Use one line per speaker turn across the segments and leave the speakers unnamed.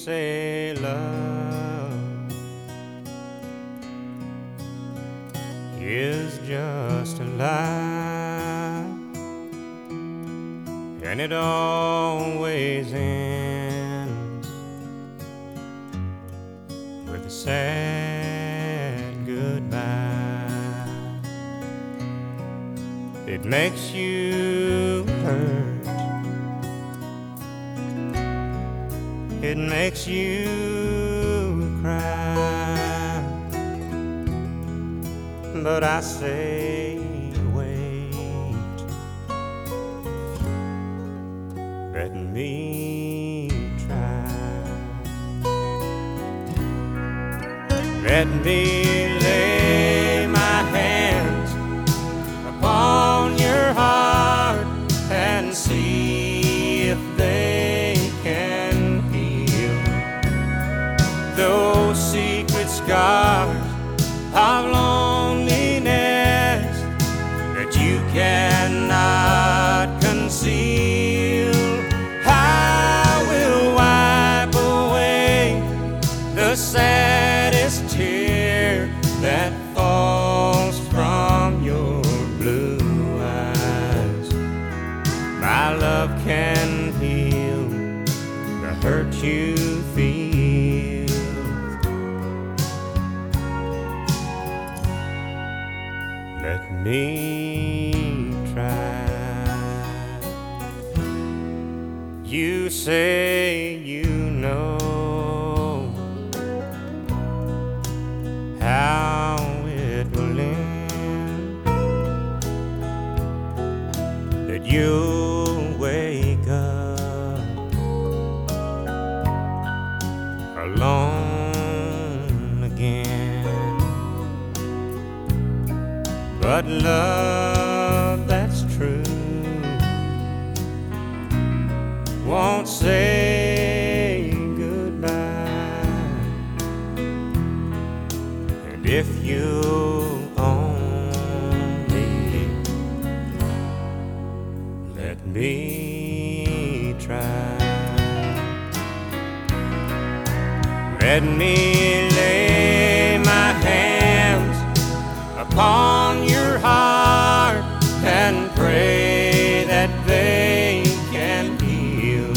say love is just a lie, and it always ends with a sad goodbye. It makes you hurt, it makes you cry, but I say wait, let me try. Let me lay my hands upon your heart and see if they can heal those secret scars of loneliness that you cannot conceal. I will wipe away the saddest tear that falls from your blue eyes. My love can heal the hurt you feel. Let me try. You say you know how it will end, that you'll wake up alone again. But love that's true won't say goodbye, and if you only let me try. Let me lay my hands upon your heart and pray that they can heal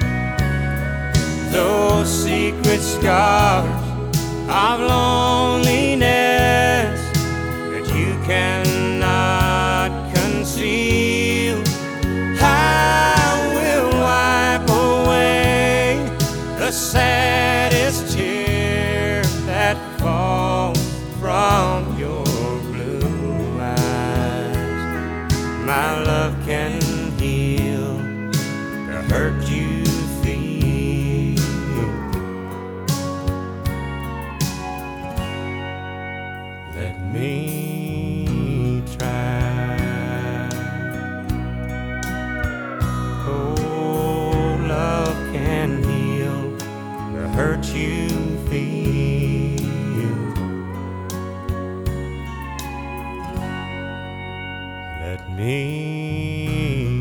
those secret scars of loneliness that you cannot conceal. I will wipe away the saddest tear that falls from your blue eyes. My love can heal the hurt you feel. Let me try. Oh, love can heal the hurt you feel. Let me